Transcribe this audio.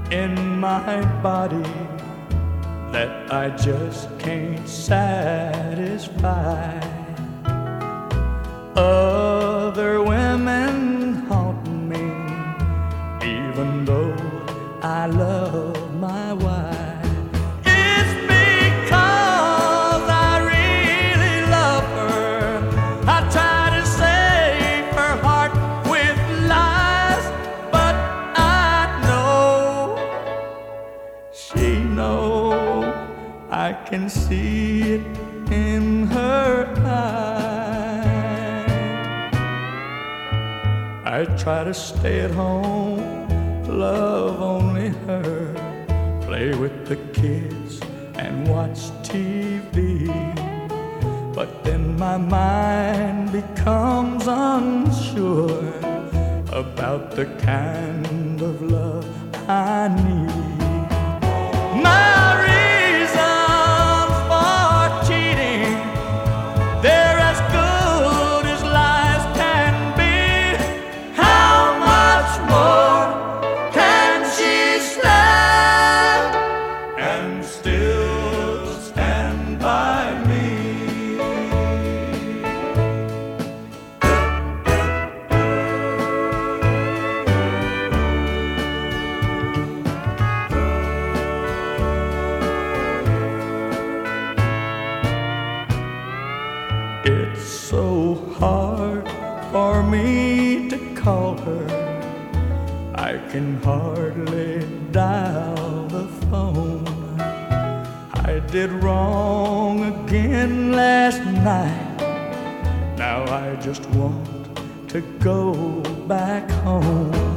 in my body that I just can't satisfy. Other women haunt me, even though I love my wife. It's because I really love her. I try to save her heart with lies, but I know she knows. I can see it in her eyes. I try to stay at home, love only her, play with the kids and watch TV. But then my mind becomes unsure about the kind of love I need. My reasons for cheating, they're as good as lies can be. How much more can she stand and still stand by me? It's so hard for me to call her. I can hardly dial the phone. I did wrong again last night. Now I just want to go back home.